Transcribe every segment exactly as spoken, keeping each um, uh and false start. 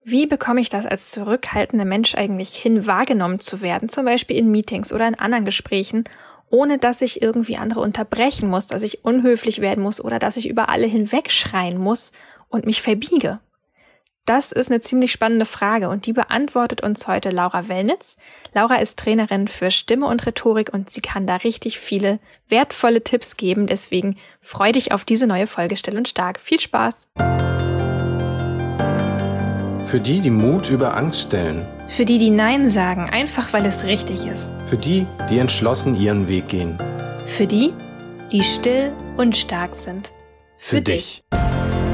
Wie bekomme ich das als zurückhaltender Mensch eigentlich hin, wahrgenommen zu werden, zum Beispiel in Meetings oder in anderen Gesprächen, ohne dass ich irgendwie andere unterbrechen muss, dass ich unhöflich werden muss oder dass ich über alle hinwegschreien muss und mich verbiege? Das ist eine ziemlich spannende Frage und die beantwortet uns heute Laura Wellnitz. Laura ist Trainerin für Stimme und Rhetorik und sie kann da richtig viele wertvolle Tipps geben. Deswegen freu dich auf diese neue Folge Still und Stark. Viel Spaß! Für die, die Mut über Angst stellen. Für die, die Nein sagen, einfach weil es richtig ist. Für die, die entschlossen ihren Weg gehen. Für die, die still und stark sind. Für, Für dich. dich.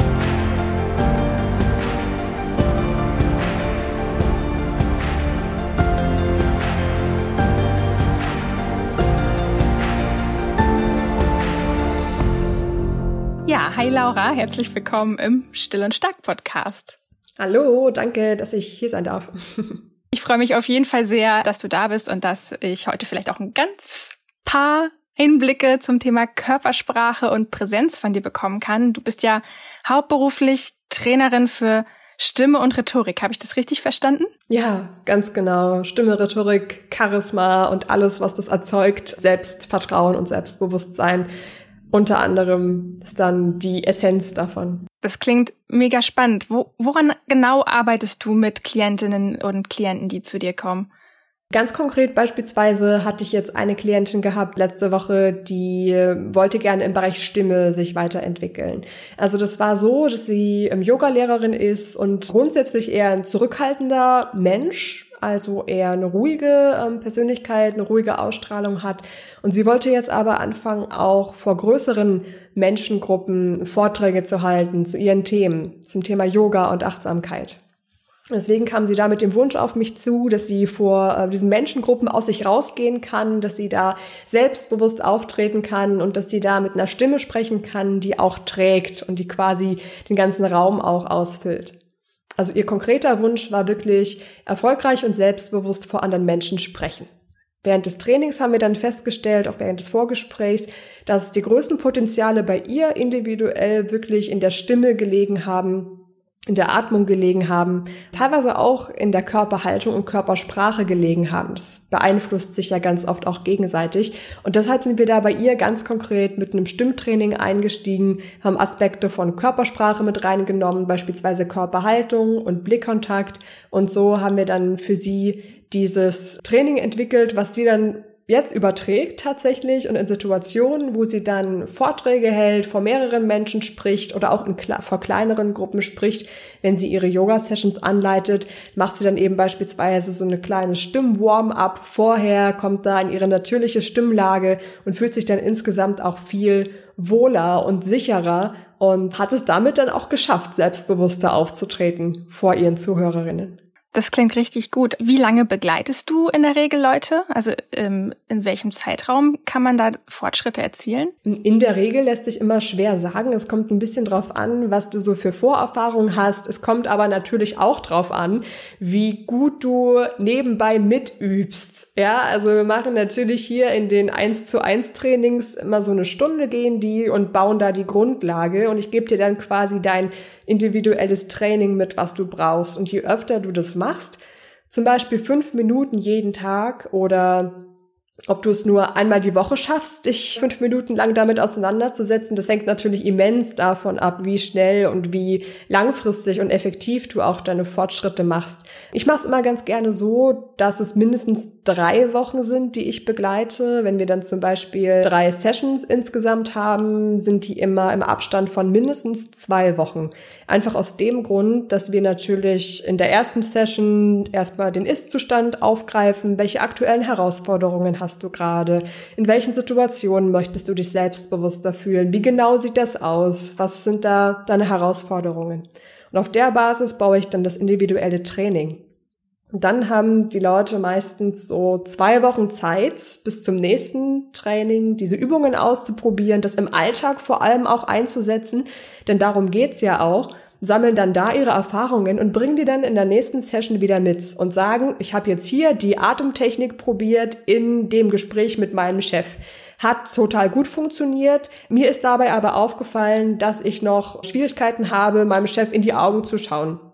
Ja, hi Laura, herzlich willkommen im Still und Stark Podcast. Hallo, danke, dass ich hier sein darf. Ich freue mich auf jeden Fall sehr, dass du da bist und dass ich heute vielleicht auch ein ganz paar Einblicke zum Thema Körpersprache und Präsenz von dir bekommen kann. Du bist ja hauptberuflich Trainerin für Stimme und Rhetorik. Habe ich das richtig verstanden? Ja, ganz genau. Stimme, Rhetorik, Charisma und alles, was das erzeugt. Selbstvertrauen und Selbstbewusstsein. Unter anderem ist dann die Essenz davon. Das klingt mega spannend. Wo, woran genau arbeitest du mit Klientinnen und Klienten, die zu dir kommen? Ganz konkret beispielsweise hatte ich jetzt eine Klientin gehabt letzte Woche, die wollte gerne im Bereich Stimme sich weiterentwickeln. Also das war so, dass sie Yoga-Lehrerin ist und grundsätzlich eher ein zurückhaltender Mensch, also eher eine ruhige ähm, Persönlichkeit, eine ruhige Ausstrahlung hat. Und sie wollte jetzt aber anfangen, auch vor größeren Menschengruppen Vorträge zu halten zu ihren Themen, zum Thema Yoga und Achtsamkeit. Deswegen kam sie da mit dem Wunsch auf mich zu, dass sie vor äh, diesen Menschengruppen aus sich rausgehen kann, dass sie da selbstbewusst auftreten kann und dass sie da mit einer Stimme sprechen kann, die auch trägt und die quasi den ganzen Raum auch ausfüllt. Also ihr konkreter Wunsch war wirklich erfolgreich und selbstbewusst vor anderen Menschen sprechen. Während des Trainings haben wir dann festgestellt, auch während des Vorgesprächs, dass die größten Potenziale bei ihr individuell wirklich in der Stimme gelegen haben, in der Atmung gelegen haben, teilweise auch in der Körperhaltung und Körpersprache gelegen haben. Das beeinflusst sich ja ganz oft auch gegenseitig. Und deshalb sind wir da bei ihr ganz konkret mit einem Stimmtraining eingestiegen, haben Aspekte von Körpersprache mit reingenommen, beispielsweise Körperhaltung und Blickkontakt. Und so haben wir dann für sie dieses Training entwickelt, was sie dann jetzt überträgt tatsächlich und in Situationen, wo sie dann Vorträge hält, vor mehreren Menschen spricht oder auch in, vor kleineren Gruppen spricht, wenn sie ihre Yoga-Sessions anleitet, macht sie dann eben beispielsweise so eine kleine Stimm-Warm-up vorher, kommt da in ihre natürliche Stimmlage und fühlt sich dann insgesamt auch viel wohler und sicherer und hat es damit dann auch geschafft, selbstbewusster aufzutreten vor ihren Zuhörerinnen. Das klingt richtig gut. Wie lange begleitest du in der Regel Leute? Also ähm, in welchem Zeitraum kann man da Fortschritte erzielen? In der Regel lässt sich immer schwer sagen. Es kommt ein bisschen drauf an, was du so für Vorerfahrungen hast. Es kommt aber natürlich auch drauf an, wie gut du nebenbei mitübst. Ja, also wir machen natürlich hier in den eins zu eins Trainings immer so eine Stunde gehen die und bauen da die Grundlage und ich gebe dir dann quasi dein individuelles Training mit, was du brauchst. Und je öfter du das machst, zum Beispiel fünf Minuten jeden Tag oder ob du es nur einmal die Woche schaffst, dich fünf Minuten lang damit auseinanderzusetzen, das hängt natürlich immens davon ab, wie schnell und wie langfristig und effektiv du auch deine Fortschritte machst. Ich mache es immer ganz gerne so, dass es mindestens drei Wochen sind, die ich begleite. Wenn wir dann zum Beispiel drei Sessions insgesamt haben, sind die immer im Abstand von mindestens zwei Wochen. Einfach aus dem Grund, dass wir natürlich in der ersten Session erstmal den Ist-Zustand aufgreifen, welche aktuellen Herausforderungen hast du gerade, in welchen Situationen möchtest du dich selbstbewusster fühlen, wie genau sieht das aus, was sind da deine Herausforderungen. Und auf der Basis baue ich dann das individuelle Training. Und dann haben die Leute meistens so zwei Wochen Zeit bis zum nächsten Training, diese Übungen auszuprobieren, das im Alltag vor allem auch einzusetzen, denn darum geht's ja auch, sammeln dann da ihre Erfahrungen und bringen die dann in der nächsten Session wieder mit und sagen, ich habe jetzt hier die Atemtechnik probiert in dem Gespräch mit meinem Chef. Hat total gut funktioniert. Mir ist dabei aber aufgefallen, dass ich noch Schwierigkeiten habe, meinem Chef in die Augen zu schauen.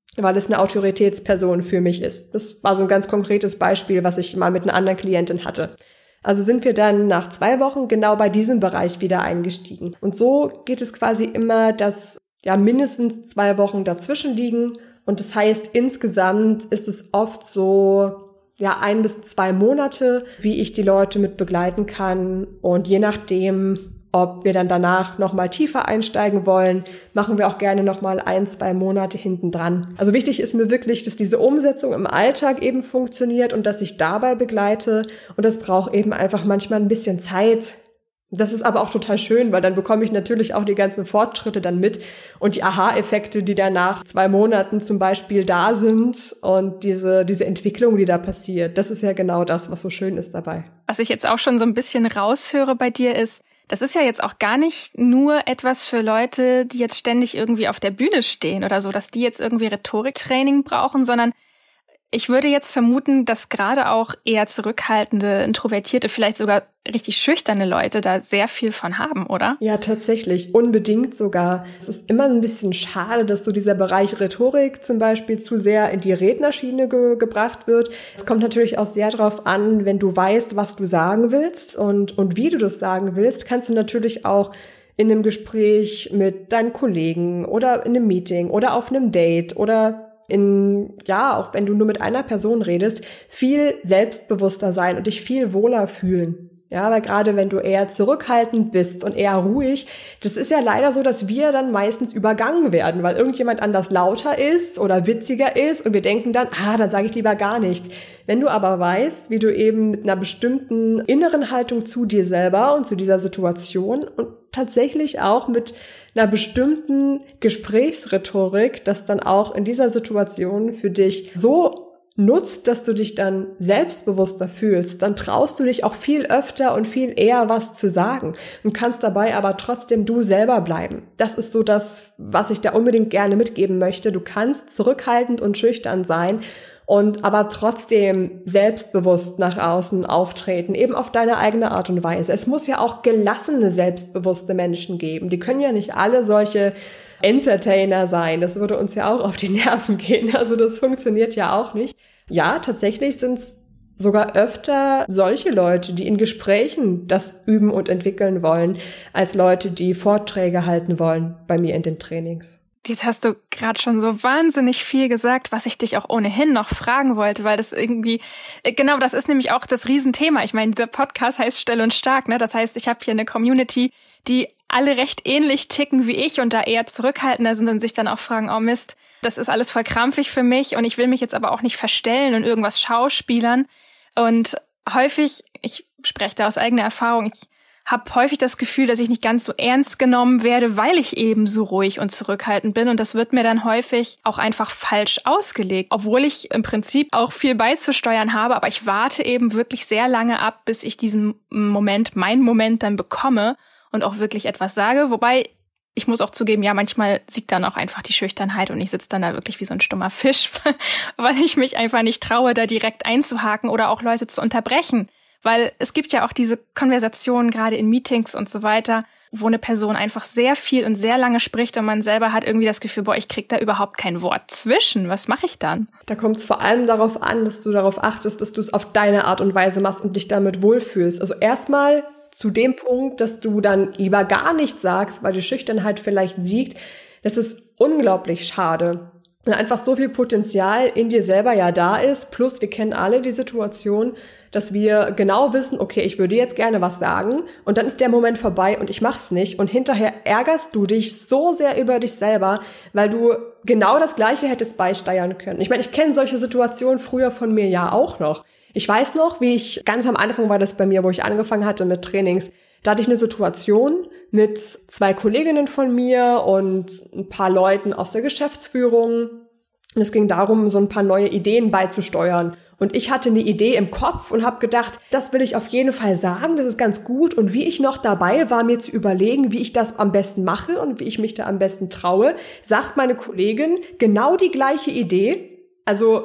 weil es eine Autoritätsperson für mich ist. Das war so ein ganz konkretes Beispiel, was ich mal mit einer anderen Klientin hatte. Also sind wir dann nach zwei Wochen genau bei diesem Bereich wieder eingestiegen. Und so geht es quasi immer, dass ja mindestens zwei Wochen dazwischen liegen. Und das heißt, insgesamt ist es oft so, ja, ein bis zwei Monate, wie ich die Leute mit begleiten kann. Und je nachdem, ob wir dann danach nochmal tiefer einsteigen wollen, machen wir auch gerne nochmal ein, zwei Monate hinten dran. Also wichtig ist mir wirklich, dass diese Umsetzung im Alltag eben funktioniert und dass ich dabei begleite. Und das braucht eben einfach manchmal ein bisschen Zeit. Das ist aber auch total schön, weil dann bekomme ich natürlich auch die ganzen Fortschritte dann mit und die Aha-Effekte, die dann nach zwei Monaten zum Beispiel da sind und diese, diese Entwicklung, die da passiert. Das ist ja genau das, was so schön ist dabei. Was ich jetzt auch schon so ein bisschen raushöre bei dir ist, das ist ja jetzt auch gar nicht nur etwas für Leute, die jetzt ständig irgendwie auf der Bühne stehen oder so, dass die jetzt irgendwie Rhetoriktraining brauchen, sondern ich würde jetzt vermuten, dass gerade auch eher zurückhaltende, introvertierte, vielleicht sogar richtig schüchterne Leute da sehr viel von haben, oder? Ja, tatsächlich. Unbedingt sogar. Es ist immer ein bisschen schade, dass so dieser Bereich Rhetorik zum Beispiel zu sehr in die Rednerschiene ge- gebracht wird. Es kommt natürlich auch sehr darauf an, wenn du weißt, was du sagen willst und, und wie du das sagen willst, kannst du natürlich auch in einem Gespräch mit deinen Kollegen oder in einem Meeting oder auf einem Date oder in, ja, auch wenn du nur mit einer Person redest, viel selbstbewusster sein und dich viel wohler fühlen. Ja, weil gerade wenn du eher zurückhaltend bist und eher ruhig, das ist ja leider so, dass wir dann meistens übergangen werden, weil irgendjemand anders lauter ist oder witziger ist und wir denken dann, ah, dann sage ich lieber gar nichts. Wenn du aber weißt, wie du eben mit einer bestimmten inneren Haltung zu dir selber und zu dieser Situation und tatsächlich auch mit einer bestimmten Gesprächsrhetorik, das dann auch in dieser Situation für dich so nutzt, dass du dich dann selbstbewusster fühlst, dann traust du dich auch viel öfter und viel eher was zu sagen und kannst dabei aber trotzdem du selber bleiben. Das ist so das, was ich da unbedingt gerne mitgeben möchte. Du kannst zurückhaltend und schüchtern sein und aber trotzdem selbstbewusst nach außen auftreten, eben auf deine eigene Art und Weise. Es muss ja auch gelassene, selbstbewusste Menschen geben. Die können ja nicht alle solche Entertainer sein. Das würde uns ja auch auf die Nerven gehen. Also das funktioniert ja auch nicht. Ja, tatsächlich sind es sogar öfter solche Leute, die in Gesprächen das üben und entwickeln wollen, als Leute, die Vorträge halten wollen bei mir in den Trainings. Jetzt hast du gerade schon so wahnsinnig viel gesagt, was ich dich auch ohnehin noch fragen wollte, weil das irgendwie, genau, das ist nämlich auch das Riesenthema. Ich meine, dieser Podcast heißt Still und Stark, ne? Das heißt, ich habe hier eine Community, die alle recht ähnlich ticken wie ich und da eher zurückhaltender sind und sich dann auch fragen, oh Mist, das ist alles voll krampfig für mich und ich will mich jetzt aber auch nicht verstellen und irgendwas schauspielern. Und häufig, ich spreche da aus eigener Erfahrung, ich habe häufig das Gefühl, dass ich nicht ganz so ernst genommen werde, weil ich eben so ruhig und zurückhaltend bin. Und das wird mir dann häufig auch einfach falsch ausgelegt, obwohl ich im Prinzip auch viel beizusteuern habe. Aber ich warte eben wirklich sehr lange ab, bis ich diesen Moment, meinen Moment dann bekomme und auch wirklich etwas sage. Wobei, ich muss auch zugeben, ja, manchmal siegt dann auch einfach die Schüchternheit und ich sitze dann da wirklich wie so ein stummer Fisch, weil ich mich einfach nicht traue, da direkt einzuhaken oder auch Leute zu unterbrechen. Weil es gibt ja auch diese Konversationen, gerade in Meetings und so weiter, wo eine Person einfach sehr viel und sehr lange spricht und man selber hat irgendwie das Gefühl, boah, ich krieg da überhaupt kein Wort zwischen. Was mache ich dann? Da kommt es vor allem darauf an, dass du darauf achtest, dass du es auf deine Art und Weise machst und dich damit wohlfühlst. Also erstmal zu dem Punkt, dass du dann lieber gar nichts sagst, weil die Schüchternheit vielleicht siegt. Das ist unglaublich schade. Weil einfach so viel Potenzial in dir selber ja da ist. Plus, wir kennen alle die Situation, dass wir genau wissen, okay, ich würde jetzt gerne was sagen und dann ist der Moment vorbei und ich mach's nicht und hinterher ärgerst du dich so sehr über dich selber, weil du genau das Gleiche hättest beisteuern können. Ich meine, ich kenne solche Situationen früher von mir ja auch noch. Ich weiß noch, wie ich, ganz am Anfang war das bei mir, wo ich angefangen hatte mit Trainings, da hatte ich eine Situation mit zwei Kolleginnen von mir und ein paar Leuten aus der Geschäftsführung. Und es ging darum, so ein paar neue Ideen beizusteuern. Und ich hatte eine Idee im Kopf und habe gedacht, das will ich auf jeden Fall sagen, das ist ganz gut. Und wie ich noch dabei war, mir zu überlegen, wie ich das am besten mache und wie ich mich da am besten traue, sagt meine Kollegin genau die gleiche Idee. Also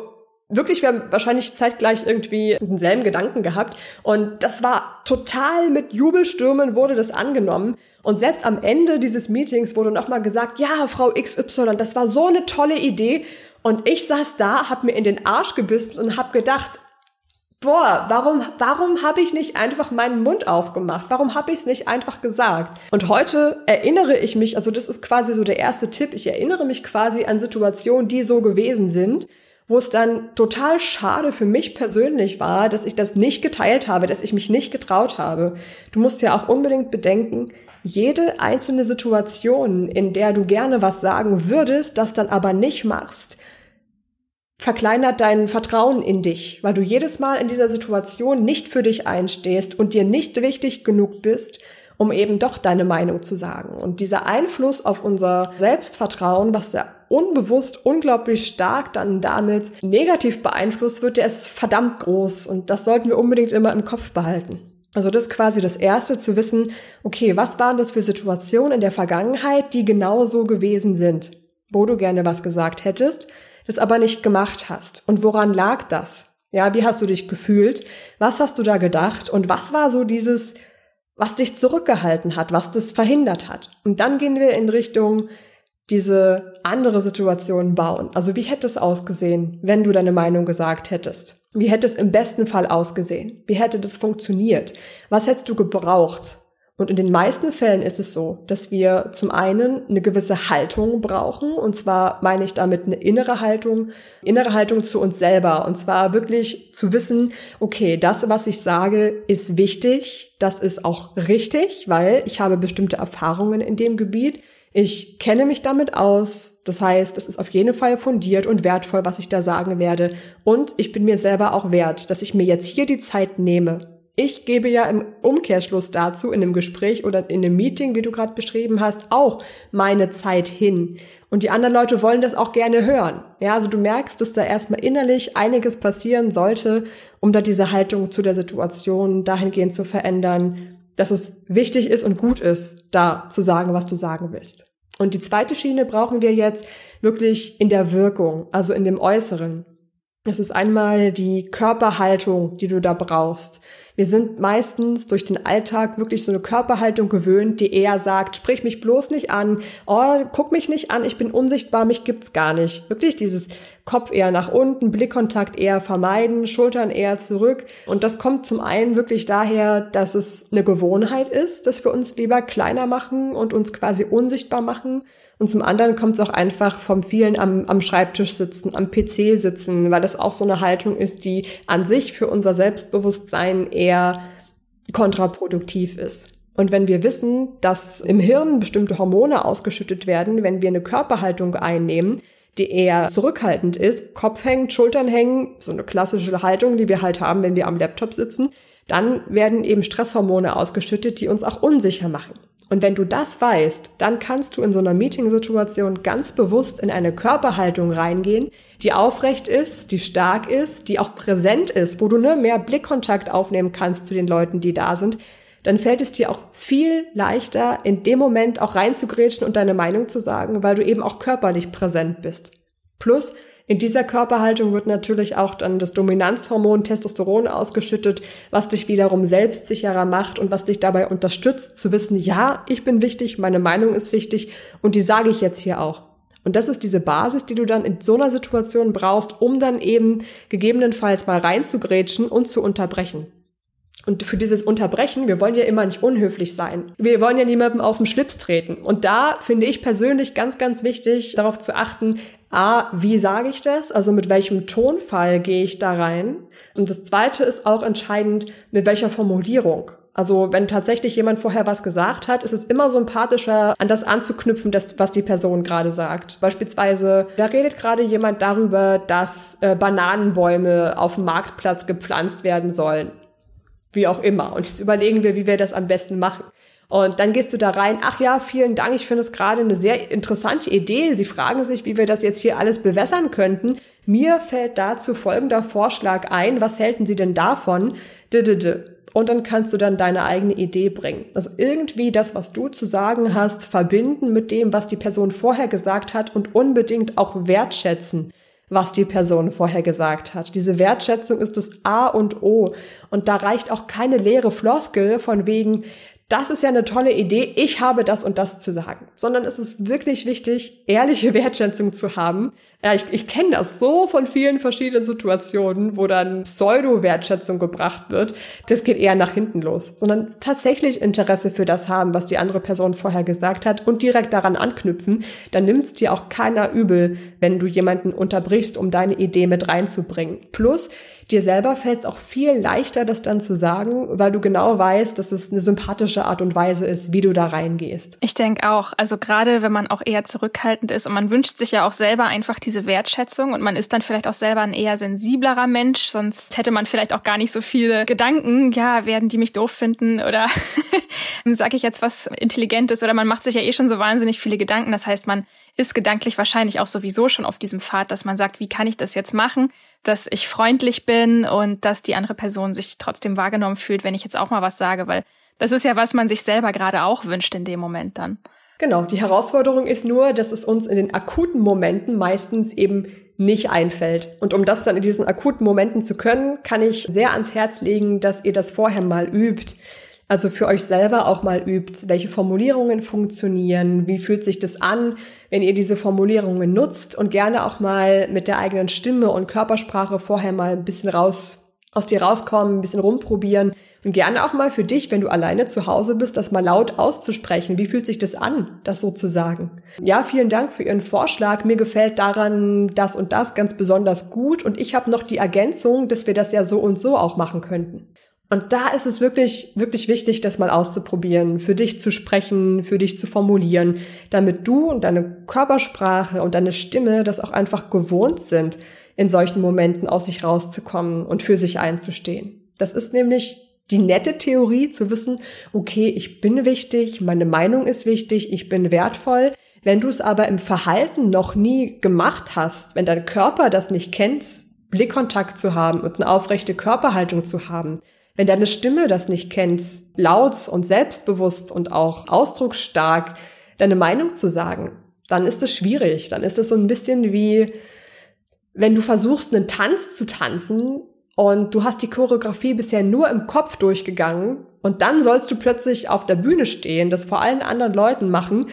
wirklich, wir haben wahrscheinlich zeitgleich irgendwie denselben Gedanken gehabt. Und das war total mit Jubelstürmen wurde das angenommen. Und selbst am Ende dieses Meetings wurde nochmal gesagt, ja, Frau X Y, das war so eine tolle Idee. Und ich saß da, hab mir in den Arsch gebissen und hab gedacht, boah, warum, warum habe ich nicht einfach meinen Mund aufgemacht? Warum habe ich es nicht einfach gesagt? Und heute erinnere ich mich, also das ist quasi so der erste Tipp, ich erinnere mich quasi an Situationen, die so gewesen sind, wo es dann total schade für mich persönlich war, dass ich das nicht geteilt habe, dass ich mich nicht getraut habe. Du musst ja auch unbedingt bedenken, jede einzelne Situation, in der du gerne was sagen würdest, das dann aber nicht machst, verkleinert dein Vertrauen in dich, weil du jedes Mal in dieser Situation nicht für dich einstehst und dir nicht wichtig genug bist, um eben doch deine Meinung zu sagen. Und dieser Einfluss auf unser Selbstvertrauen, was ja unbewusst unglaublich stark dann damit negativ beeinflusst wird, der ist verdammt groß. Und das sollten wir unbedingt immer im Kopf behalten. Also das ist quasi das Erste, zu wissen, okay, was waren das für Situationen in der Vergangenheit, die genau so gewesen sind, wo du gerne was gesagt hättest, das aber nicht gemacht hast. Und woran lag das? Ja, wie hast du dich gefühlt? Was hast du da gedacht? Und was war so dieses, was dich zurückgehalten hat, was das verhindert hat? Und dann gehen wir in Richtung diese andere Situation bauen. Also wie hätte es ausgesehen, wenn du deine Meinung gesagt hättest? Wie hätte es im besten Fall ausgesehen? Wie hätte das funktioniert? Was hättest du gebraucht? Und in den meisten Fällen ist es so, dass wir zum einen eine gewisse Haltung brauchen. Und zwar meine ich damit eine innere Haltung, innere Haltung zu uns selber. Und zwar wirklich zu wissen, okay, das, was ich sage, ist wichtig. Das ist auch richtig, weil ich habe bestimmte Erfahrungen in dem Gebiet. Ich kenne mich damit aus. Das heißt, es ist auf jeden Fall fundiert und wertvoll, was ich da sagen werde. Und ich bin mir selber auch wert, dass ich mir jetzt hier die Zeit nehme. Ich gebe ja im Umkehrschluss dazu, in einem Gespräch oder in einem Meeting, wie du gerade beschrieben hast, auch meine Zeit hin. Und die anderen Leute wollen das auch gerne hören. Ja, also du merkst, dass da erstmal innerlich einiges passieren sollte, um da diese Haltung zu der Situation dahingehend zu verändern, dass es wichtig ist und gut ist, da zu sagen, was du sagen willst. Und die zweite Schiene brauchen wir jetzt wirklich in der Wirkung, also in dem Äußeren. Das ist einmal die Körperhaltung, die du da brauchst. Wir sind meistens durch den Alltag wirklich so eine Körperhaltung gewöhnt, die eher sagt, sprich mich bloß nicht an, oh, guck mich nicht an, ich bin unsichtbar, mich gibt's gar nicht. Wirklich dieses Kopf eher nach unten, Blickkontakt eher vermeiden, Schultern eher zurück. Und das kommt zum einen wirklich daher, dass es eine Gewohnheit ist, dass wir uns lieber kleiner machen und uns quasi unsichtbar machen. Und zum anderen kommt es auch einfach vom vielen am, am Schreibtisch sitzen, am P C sitzen, weil das auch so eine Haltung ist, die an sich für unser Selbstbewusstsein eher kontraproduktiv ist. Und wenn wir wissen, dass im Hirn bestimmte Hormone ausgeschüttet werden, wenn wir eine Körperhaltung einnehmen, die eher zurückhaltend ist, Kopf hängen, Schultern hängen, so eine klassische Haltung, die wir halt haben, wenn wir am Laptop sitzen, dann werden eben Stresshormone ausgeschüttet, die uns auch unsicher machen. Und wenn du das weißt, dann kannst du in so einer Meetingsituation ganz bewusst in eine Körperhaltung reingehen, die aufrecht ist, die stark ist, die auch präsent ist, wo du ne, mehr Blickkontakt aufnehmen kannst zu den Leuten, die da sind. Dann fällt es dir auch viel leichter, in dem Moment auch reinzugrätschen und deine Meinung zu sagen, weil du eben auch körperlich präsent bist. Plus, in dieser Körperhaltung wird natürlich auch dann das Dominanzhormon Testosteron ausgeschüttet, was dich wiederum selbstsicherer macht und was dich dabei unterstützt, zu wissen, ja, ich bin wichtig, meine Meinung ist wichtig und die sage ich jetzt hier auch. Und das ist diese Basis, die du dann in so einer Situation brauchst, um dann eben gegebenenfalls mal reinzugrätschen und zu unterbrechen. Und für dieses Unterbrechen, wir wollen ja immer nicht unhöflich sein. Wir wollen ja niemandem auf den Schlips treten. Und da finde ich persönlich ganz, ganz wichtig, darauf zu achten, a, wie sage ich das? Also mit welchem Tonfall gehe ich da rein? Und das Zweite ist auch entscheidend, mit welcher Formulierung. Also wenn tatsächlich jemand vorher was gesagt hat, ist es immer sympathischer, an das anzuknüpfen, das, was die Person gerade sagt. Beispielsweise, da redet gerade jemand darüber, dass äh, Bananenbäume auf dem Marktplatz gepflanzt werden sollen. Wie auch immer. Und jetzt überlegen wir, wie wir das am besten machen. Und dann gehst du da rein, ach ja, vielen Dank, ich finde es gerade eine sehr interessante Idee. Sie fragen sich, wie wir das jetzt hier alles bewässern könnten. Mir fällt dazu folgender Vorschlag ein. Was hälten Sie denn davon? Und dann kannst du dann deine eigene Idee bringen. Also irgendwie das, was du zu sagen hast, verbinden mit dem, was die Person vorher gesagt hat und unbedingt auch wertschätzen. was die Person vorher gesagt hat. Diese Wertschätzung ist das A und O. Und da reicht auch keine leere Floskel von wegen, das ist ja eine tolle Idee, ich habe das und das zu sagen. Sondern es ist wirklich wichtig, ehrliche Wertschätzung zu haben. Ja, ich, ich kenne das so von vielen verschiedenen Situationen, wo dann Pseudo-Wertschätzung gebracht wird. Das geht eher nach hinten los. Sondern tatsächlich Interesse für das haben, was die andere Person vorher gesagt hat und direkt daran anknüpfen. Dann nimmt es dir auch keiner übel, wenn du jemanden unterbrichst, um deine Idee mit reinzubringen. Plus, dir selber fällt es auch viel leichter, das dann zu sagen, weil du genau weißt, dass es eine sympathische Art und Weise ist, wie du da reingehst. Ich denke auch, also gerade wenn man auch eher zurückhaltend ist und man wünscht sich ja auch selber einfach diese Wertschätzung und man ist dann vielleicht auch selber ein eher sensiblerer Mensch, sonst hätte man vielleicht auch gar nicht so viele Gedanken, ja, werden die mich doof finden oder sage ich jetzt was Intelligentes oder man macht sich ja eh schon so wahnsinnig viele Gedanken, das heißt, man ist gedanklich wahrscheinlich auch sowieso schon auf diesem Pfad, dass man sagt, wie kann ich das jetzt machen, dass ich freundlich bin und dass die andere Person sich trotzdem wahrgenommen fühlt, wenn ich jetzt auch mal was sage, weil das ist ja, was man sich selber gerade auch wünscht in dem Moment dann. Genau, die Herausforderung ist nur, dass es uns in den akuten Momenten meistens eben nicht einfällt. Und um das dann in diesen akuten Momenten zu können, kann ich sehr ans Herz legen, dass ihr das vorher mal übt. Also für euch selber auch mal übt, welche Formulierungen funktionieren, wie fühlt sich das an, wenn ihr diese Formulierungen nutzt und gerne auch mal mit der eigenen Stimme und Körpersprache vorher mal ein bisschen raus aus dir rauskommen, ein bisschen rumprobieren und gerne auch mal für dich, wenn du alleine zu Hause bist, das mal laut auszusprechen. Wie fühlt sich das an, das so zu sagen? Ja, vielen Dank für Ihren Vorschlag. Mir gefällt daran das und das ganz besonders gut und ich habe noch die Ergänzung, dass wir das ja so und so auch machen könnten. Und da ist es wirklich, wirklich wichtig, das mal auszuprobieren, für dich zu sprechen, für dich zu formulieren, damit du und deine Körpersprache und deine Stimme das auch einfach gewohnt sind, in solchen Momenten aus sich rauszukommen und für sich einzustehen. Das ist nämlich die nette Theorie, zu wissen, okay, ich bin wichtig, meine Meinung ist wichtig, ich bin wertvoll. Wenn du es aber im Verhalten noch nie gemacht hast, wenn dein Körper das nicht kennt, Blickkontakt zu haben und eine aufrechte Körperhaltung zu haben, wenn deine Stimme das nicht kennt, laut und selbstbewusst und auch ausdrucksstark deine Meinung zu sagen, dann ist es schwierig. Dann ist es so ein bisschen wie, wenn du versuchst, einen Tanz zu tanzen und du hast die Choreografie bisher nur im Kopf durchgegangen und dann sollst du plötzlich auf der Bühne stehen, das vor allen anderen Leuten machen.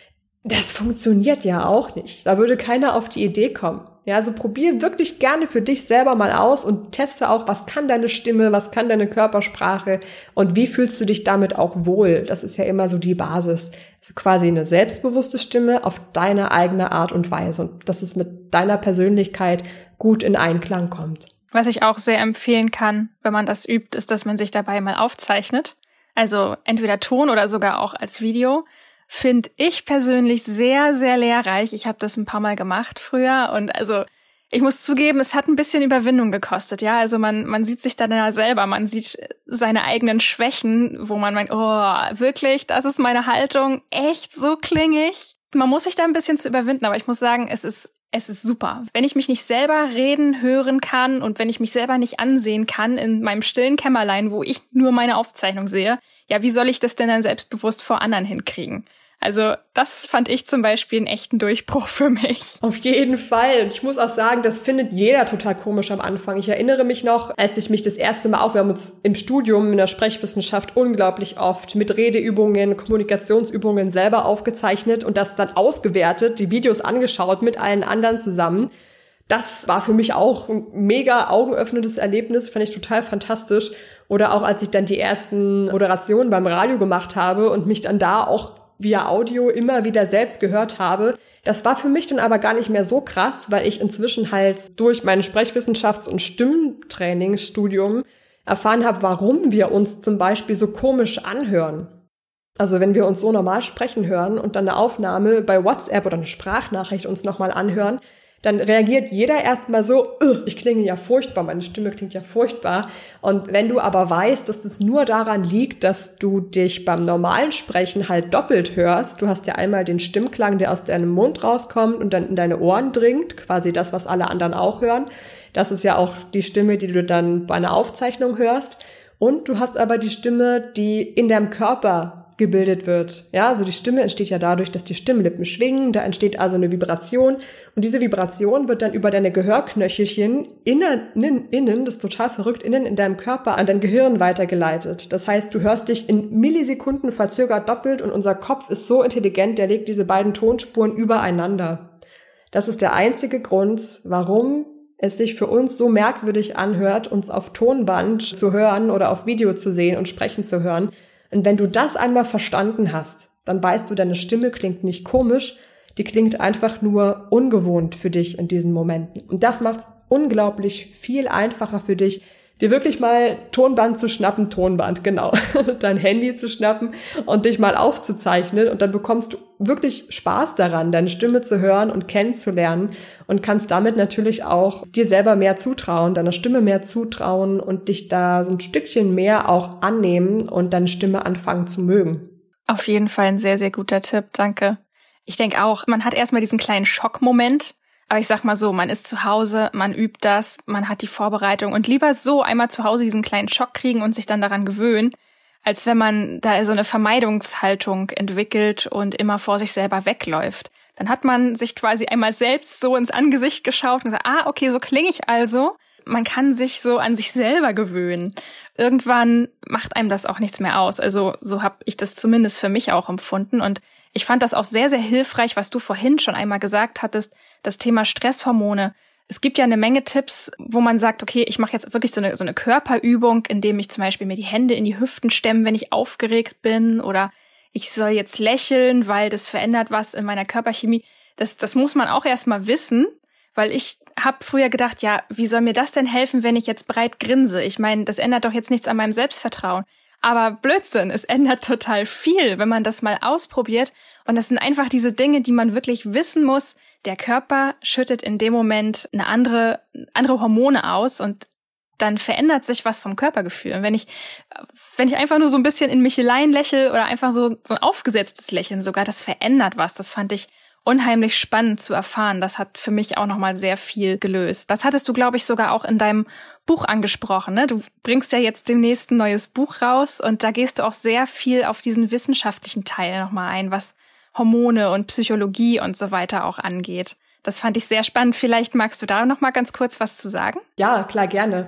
Das funktioniert ja auch nicht. Da würde keiner auf die Idee kommen. Ja, also probier wirklich gerne für dich selber mal aus und teste auch, was kann deine Stimme, was kann deine Körpersprache und wie fühlst du dich damit auch wohl. Das ist ja immer so die Basis. Also quasi eine selbstbewusste Stimme auf deine eigene Art und Weise und dass es mit deiner Persönlichkeit gut in Einklang kommt. Was ich auch sehr empfehlen kann, wenn man das übt, ist, dass man sich dabei mal aufzeichnet. Also entweder Ton oder sogar auch als Video. Finde ich persönlich sehr, sehr lehrreich. Ich habe das ein paar Mal gemacht früher und also ich muss zugeben, es hat ein bisschen Überwindung gekostet, ja. Also man man sieht sich dann ja selber, man sieht seine eigenen Schwächen, wo man meint, oh, wirklich, das ist meine Haltung, echt so klingig. Man muss sich da ein bisschen zu überwinden, aber ich muss sagen, es ist es ist super. Wenn ich mich nicht selber reden hören kann und wenn ich mich selber nicht ansehen kann in meinem stillen Kämmerlein, wo ich nur meine Aufzeichnung sehe, ja, wie soll ich das denn dann selbstbewusst vor anderen hinkriegen? Also das fand ich zum Beispiel einen echten Durchbruch für mich. Auf jeden Fall. Und ich muss auch sagen, das findet jeder total komisch am Anfang. Ich erinnere mich noch, als ich mich das erste Mal auf, wir haben uns im Studium in der Sprechwissenschaft unglaublich oft mit Redeübungen, Kommunikationsübungen selber aufgezeichnet und das dann ausgewertet, die Videos angeschaut mit allen anderen zusammen. Das war für mich auch ein mega augenöffnendes Erlebnis, fand ich total fantastisch. Oder auch als ich dann die ersten Moderationen beim Radio gemacht habe und mich dann da auch via Audio immer wieder selbst gehört habe. Das war für mich dann aber gar nicht mehr so krass, weil ich inzwischen halt durch mein Sprechwissenschafts- und Stimmtrainingsstudium erfahren habe, warum wir uns zum Beispiel so komisch anhören. Also wenn wir uns so normal sprechen hören und dann eine Aufnahme bei WhatsApp oder eine Sprachnachricht uns nochmal anhören, dann reagiert jeder erstmal so, ich klinge ja furchtbar, meine Stimme klingt ja furchtbar. Und wenn du aber weißt, dass das nur daran liegt, dass du dich beim normalen Sprechen halt doppelt hörst, du hast ja einmal den Stimmklang, der aus deinem Mund rauskommt und dann in deine Ohren dringt, quasi das, was alle anderen auch hören. Das ist ja auch die Stimme, die du dann bei einer Aufzeichnung hörst. Und du hast aber die Stimme, die in deinem Körper gebildet wird. Ja, also die Stimme entsteht ja dadurch, dass die Stimmlippen schwingen, da entsteht also eine Vibration und diese Vibration wird dann über deine Gehörknöchelchen innen, innen, das ist total verrückt, innen in deinem Körper an dein Gehirn weitergeleitet. Das heißt, du hörst dich in Millisekunden verzögert doppelt und unser Kopf ist so intelligent, der legt diese beiden Tonspuren übereinander. Das ist der einzige Grund, warum es sich für uns so merkwürdig anhört, uns auf Tonband zu hören oder auf Video zu sehen und sprechen zu hören. Und wenn du das einmal verstanden hast, dann weißt du, deine Stimme klingt nicht komisch, die klingt einfach nur ungewohnt für dich in diesen Momenten. Und das macht es unglaublich viel einfacher für dich, dir wirklich mal Tonband zu schnappen, Tonband, genau, dein Handy zu schnappen und dich mal aufzuzeichnen und dann bekommst du wirklich Spaß daran, deine Stimme zu hören und kennenzulernen und kannst damit natürlich auch dir selber mehr zutrauen, deiner Stimme mehr zutrauen und dich da so ein Stückchen mehr auch annehmen und deine Stimme anfangen zu mögen. Auf jeden Fall ein sehr, sehr guter Tipp, danke. Ich denke auch, man hat erstmal diesen kleinen Schockmoment. Aber ich sag mal so, man ist zu Hause, man übt das, man hat die Vorbereitung und lieber so einmal zu Hause diesen kleinen Schock kriegen und sich dann daran gewöhnen, als wenn man da so eine Vermeidungshaltung entwickelt und immer vor sich selber wegläuft. Dann hat man sich quasi einmal selbst so ins Angesicht geschaut und gesagt, ah, okay, so klinge ich also. Man kann sich so an sich selber gewöhnen. Irgendwann macht einem das auch nichts mehr aus. Also so habe ich das zumindest für mich auch empfunden und ich fand das auch sehr, sehr hilfreich, was du vorhin schon einmal gesagt hattest, das Thema Stresshormone. Es gibt ja eine Menge Tipps, wo man sagt, okay, ich mache jetzt wirklich so eine, so eine Körperübung, indem ich zum Beispiel mir die Hände in die Hüften stemme, wenn ich aufgeregt bin, oder ich soll jetzt lächeln, weil das verändert was in meiner Körperchemie. Das, das muss man auch erstmal wissen, weil ich habe früher gedacht, ja, wie soll mir das denn helfen, wenn ich jetzt breit grinse? Ich meine, das ändert doch jetzt nichts an meinem Selbstvertrauen. Aber Blödsinn, es ändert total viel, wenn man das mal ausprobiert. Und das sind einfach diese Dinge, die man wirklich wissen muss. Der Körper schüttet in dem Moment eine andere, andere Hormone aus und dann verändert sich was vom Körpergefühl. Und wenn ich, wenn ich einfach nur so ein bisschen in mich hinein lächle oder einfach so, so ein aufgesetztes Lächeln sogar, das verändert was. Das fand ich unheimlich spannend zu erfahren. Das hat für mich auch nochmal sehr viel gelöst. Das hattest du, glaube ich, sogar auch in deinem Buch angesprochen, ne? Du bringst ja jetzt demnächst ein neues Buch raus und da gehst du auch sehr viel auf diesen wissenschaftlichen Teil nochmal ein, was Hormone und Psychologie und so weiter auch angeht. Das fand ich sehr spannend. Vielleicht magst du da nochmal ganz kurz was zu sagen? Ja, klar, gerne.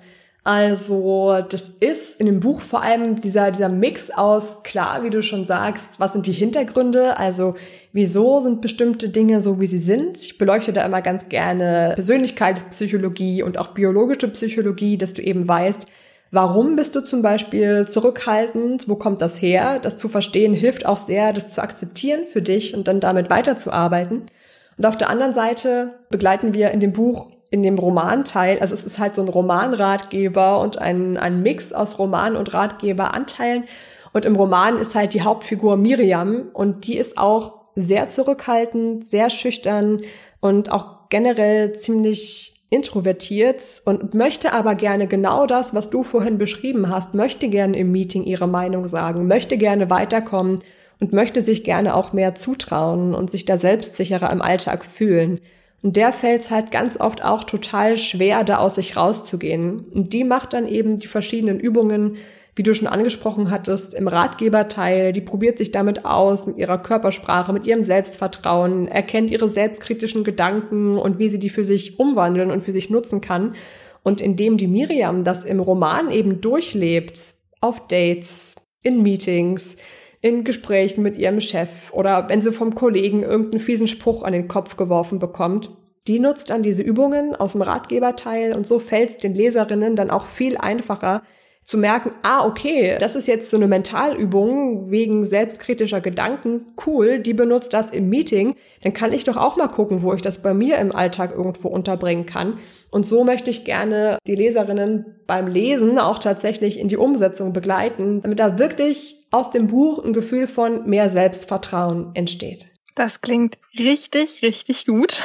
Also das ist in dem Buch vor allem dieser dieser Mix aus, klar, wie du schon sagst, was sind die Hintergründe, also wieso sind bestimmte Dinge so, wie sie sind. Ich beleuchte da immer ganz gerne Persönlichkeitspsychologie und auch biologische Psychologie, dass du eben weißt, warum bist du zum Beispiel zurückhaltend, wo kommt das her? Das zu verstehen hilft auch sehr, das zu akzeptieren für dich und dann damit weiterzuarbeiten. Und auf der anderen Seite begleiten wir in dem Buch in dem Romanteil, also es ist halt so ein Romanratgeber und ein, ein Mix aus Roman- und Ratgeberanteilen. Und im Roman ist halt die Hauptfigur Miriam und die ist auch sehr zurückhaltend, sehr schüchtern und auch generell ziemlich introvertiert und möchte aber gerne genau das, was du vorhin beschrieben hast, möchte gerne im Meeting ihre Meinung sagen, möchte gerne weiterkommen und möchte sich gerne auch mehr zutrauen und sich da selbstsicherer im Alltag fühlen. Und der fällt es halt ganz oft auch total schwer, da aus sich rauszugehen. Und die macht dann eben die verschiedenen Übungen, wie du schon angesprochen hattest, im Ratgeberteil. Die probiert sich damit aus, mit ihrer Körpersprache, mit ihrem Selbstvertrauen, erkennt ihre selbstkritischen Gedanken und wie sie die für sich umwandeln und für sich nutzen kann. Und indem die Miriam das im Roman eben durchlebt, auf Dates, in Meetings, in Gesprächen mit ihrem Chef oder wenn sie vom Kollegen irgendeinen fiesen Spruch an den Kopf geworfen bekommt, die nutzt dann diese Übungen aus dem Ratgeberteil und so fällt es den Leserinnen dann auch viel einfacher zu merken, ah, okay, das ist jetzt so eine Mentalübung wegen selbstkritischer Gedanken, cool, die benutzt das im Meeting, dann kann ich doch auch mal gucken, wo ich das bei mir im Alltag irgendwo unterbringen kann. Und so möchte ich gerne die Leserinnen beim Lesen auch tatsächlich in die Umsetzung begleiten, damit da wirklich aus dem Buch ein Gefühl von mehr Selbstvertrauen entsteht. Das klingt richtig, richtig gut.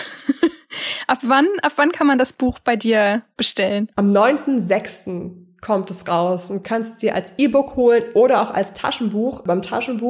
Ab wann, ab wann kann man das Buch bei dir bestellen? Am neunten sechsten kommt es raus und kannst es dir als E-Book holen oder auch als Taschenbuch. Beim Taschenbuch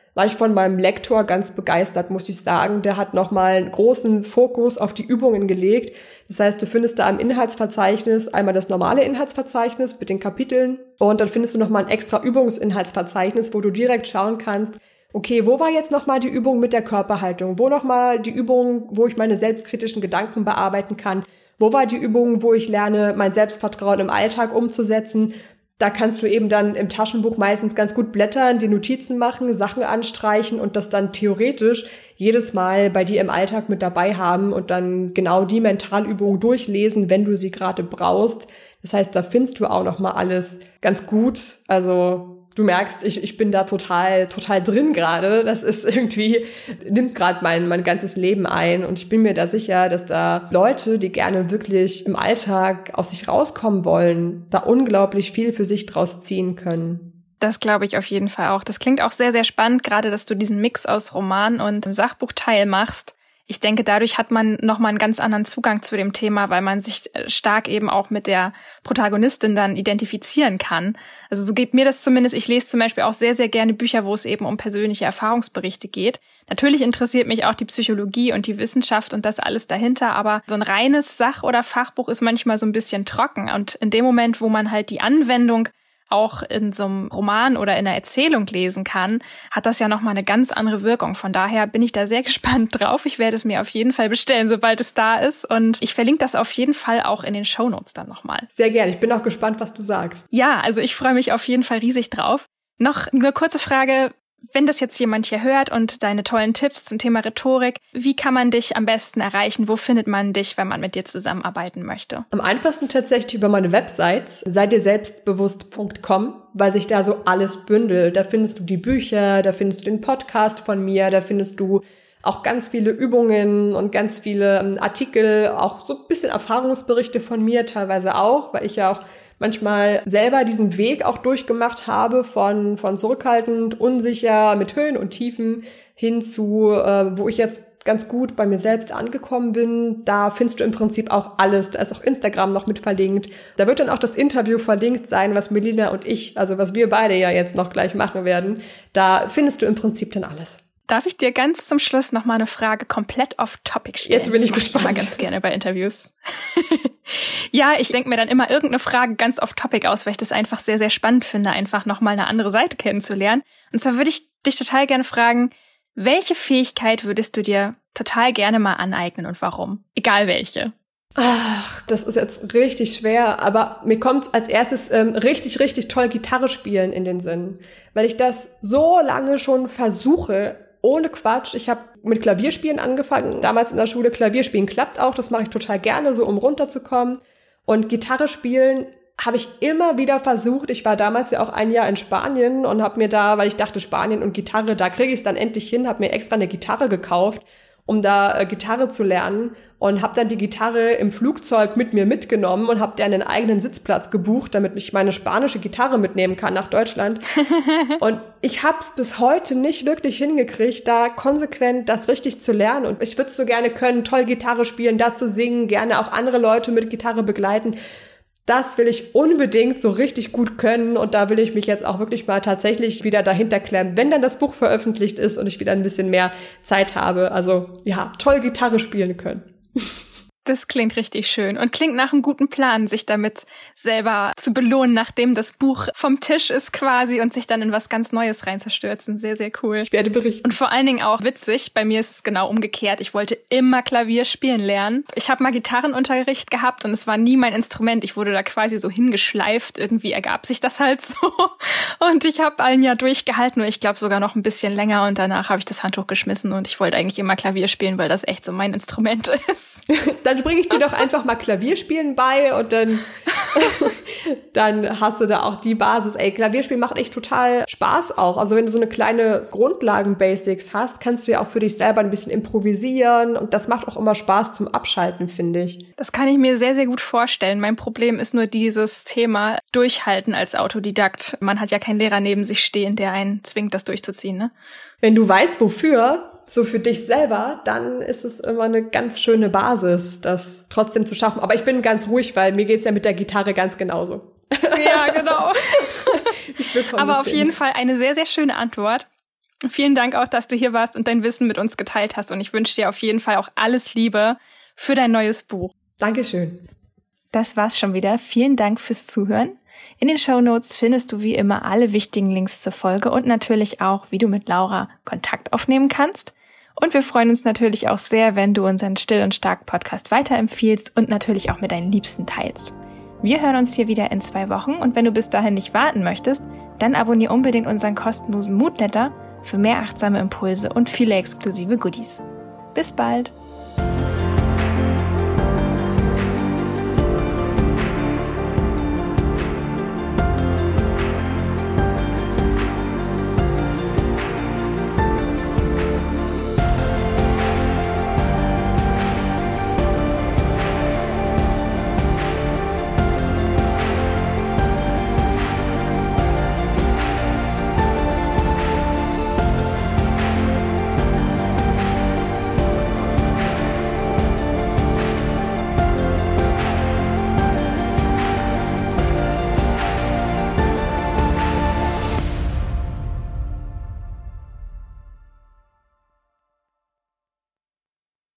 war ich von meinem Lektor ganz begeistert, muss ich sagen. Der hat nochmal einen großen Fokus auf die Übungen gelegt. Das heißt, du findest da im Inhaltsverzeichnis einmal das normale Inhaltsverzeichnis mit den Kapiteln und dann findest du nochmal ein extra Übungsinhaltsverzeichnis, wo du direkt schauen kannst, okay, wo war jetzt nochmal die Übung mit der Körperhaltung? Wo nochmal die Übung, wo ich meine selbstkritischen Gedanken bearbeiten kann? Wo war die Übung, wo ich lerne, mein Selbstvertrauen im Alltag umzusetzen? Da kannst du eben dann im Taschenbuch meistens ganz gut blättern, die Notizen machen, Sachen anstreichen und das dann theoretisch jedes Mal bei dir im Alltag mit dabei haben und dann genau die Mentalübungen durchlesen, wenn du sie gerade brauchst. Das heißt, da findest du auch noch mal alles ganz gut. Also du merkst, ich, ich bin da total, total drin gerade. Das ist irgendwie, nimmt gerade mein, mein ganzes Leben ein. Und ich bin mir da sicher, dass da Leute, die gerne wirklich im Alltag aus sich rauskommen wollen, da unglaublich viel für sich draus ziehen können. Das glaube ich auf jeden Fall auch. Das klingt auch sehr, sehr spannend, gerade dass du diesen Mix aus Roman und Sachbuchteil machst. Ich denke, dadurch hat man nochmal einen ganz anderen Zugang zu dem Thema, weil man sich stark eben auch mit der Protagonistin dann identifizieren kann. Also so geht mir das zumindest. Ich lese zum Beispiel auch sehr, sehr gerne Bücher, wo es eben um persönliche Erfahrungsberichte geht. Natürlich interessiert mich auch die Psychologie und die Wissenschaft und das alles dahinter, aber so ein reines Sach- oder Fachbuch ist manchmal so ein bisschen trocken. Und in dem Moment, wo man halt die Anwendung auch in so einem Roman oder in einer Erzählung lesen kann, hat das ja nochmal eine ganz andere Wirkung. Von daher bin ich da sehr gespannt drauf. Ich werde es mir auf jeden Fall bestellen, sobald es da ist. Und ich verlinke das auf jeden Fall auch in den Shownotes dann nochmal. Sehr gerne. Ich bin auch gespannt, was du sagst. Ja, also ich freue mich auf jeden Fall riesig drauf. Noch eine kurze Frage. Wenn das jetzt jemand hier hört und deine tollen Tipps zum Thema Rhetorik, wie kann man dich am besten erreichen? Wo findet man dich, wenn man mit dir zusammenarbeiten möchte? Am einfachsten tatsächlich über meine Website sei dir selbstbewusst punkt com, weil sich da so alles bündelt. Da findest du die Bücher, da findest du den Podcast von mir, da findest du auch ganz viele Übungen und ganz viele Artikel, auch so ein bisschen Erfahrungsberichte von mir teilweise auch, weil ich ja auch manchmal selber diesen Weg auch durchgemacht habe von von zurückhaltend, unsicher, mit Höhen und Tiefen hin zu, äh, wo ich jetzt ganz gut bei mir selbst angekommen bin. Da findest du im Prinzip auch alles. Da ist auch Instagram noch mit verlinkt. Da wird dann auch das Interview verlinkt sein, was Melina und ich, also was wir beide ja jetzt noch gleich machen werden. Da findest du im Prinzip dann alles. Darf ich dir ganz zum Schluss noch mal eine Frage komplett off-topic stellen? Jetzt bin ich das gespannt. Ich mal ganz gerne bei Interviews. Ja, ich denke mir dann immer irgendeine Frage ganz off-topic aus, weil ich das einfach sehr, sehr spannend finde, einfach noch mal eine andere Seite kennenzulernen. Und zwar würde ich dich total gerne fragen, welche Fähigkeit würdest du dir total gerne mal aneignen und warum? Egal welche. Ach, das ist jetzt richtig schwer, aber mir kommt als erstes ähm, richtig, richtig toll Gitarre spielen in den Sinn, weil ich das so lange schon versuche. Ohne Quatsch. Ich habe mit Klavierspielen angefangen. Damals in der Schule. Klavierspielen klappt auch. Das mache ich total gerne, so um runterzukommen. Und Gitarre spielen habe ich immer wieder versucht. Ich war damals ja auch ein Jahr in Spanien und habe mir da, weil ich dachte, Spanien und Gitarre, da kriege ich es dann endlich hin, habe mir extra eine Gitarre gekauft, um da äh, Gitarre zu lernen und habe dann die Gitarre im Flugzeug mit mir mitgenommen und habe dann einen eigenen Sitzplatz gebucht, damit ich meine spanische Gitarre mitnehmen kann nach Deutschland. Und ich habe es bis heute nicht wirklich hingekriegt, da konsequent das richtig zu lernen. Und ich würde es so gerne können, toll Gitarre spielen, dazu singen, gerne auch andere Leute mit Gitarre begleiten. Das will ich unbedingt so richtig gut können und da will ich mich jetzt auch wirklich mal tatsächlich wieder dahinter klemmen, wenn dann das Buch veröffentlicht ist und ich wieder ein bisschen mehr Zeit habe. Also ja, toll Gitarre spielen können. Das klingt richtig schön und klingt nach einem guten Plan, sich damit selber zu belohnen, nachdem das Buch vom Tisch ist quasi und sich dann in was ganz Neues reinzustürzen. Sehr, sehr cool. Ich werde berichten. Und vor allen Dingen auch witzig, bei mir ist es genau umgekehrt. Ich wollte immer Klavier spielen lernen. Ich habe mal Gitarrenunterricht gehabt und es war nie mein Instrument. Ich wurde da quasi so hingeschleift. Irgendwie ergab sich das halt so. Und ich habe ein Jahr durchgehalten und ich glaube sogar noch ein bisschen länger und danach habe ich das Handtuch geschmissen und ich wollte eigentlich immer Klavier spielen, weil das echt so mein Instrument ist. Dann bringe ich dir doch einfach mal Klavierspielen bei und dann, dann hast du da auch die Basis. Ey, Klavierspielen macht echt total Spaß auch. Also wenn du so eine kleine Grundlagen-Basics hast, kannst du ja auch für dich selber ein bisschen improvisieren und das macht auch immer Spaß zum Abschalten, finde ich. Das kann ich mir sehr, sehr gut vorstellen. Mein Problem ist nur dieses Thema Durchhalten als Autodidakt. Man hat ja keinen Lehrer neben sich stehen, der einen zwingt, das durchzuziehen, ne? Wenn du weißt, wofür, so für dich selber, dann ist es immer eine ganz schöne Basis, das trotzdem zu schaffen. Aber ich bin ganz ruhig, weil mir geht's ja mit der Gitarre ganz genauso. Ja, genau. Ich Aber auf jeden Fall eine sehr, sehr schöne Antwort. Vielen Dank auch, dass du hier warst und dein Wissen mit uns geteilt hast. Und ich wünsche dir auf jeden Fall auch alles Liebe für dein neues Buch. Dankeschön. Das war's schon wieder. Vielen Dank fürs Zuhören. In den Shownotes findest du wie immer alle wichtigen Links zur Folge und natürlich auch, wie du mit Laura Kontakt aufnehmen kannst. Und wir freuen uns natürlich auch sehr, wenn du unseren Still und Stark Podcast weiterempfiehlst und natürlich auch mit deinen Liebsten teilst. Wir hören uns hier wieder in zwei Wochen und wenn du bis dahin nicht warten möchtest, dann abonniere unbedingt unseren kostenlosen Moodletter für mehr achtsame Impulse und viele exklusive Goodies. Bis bald!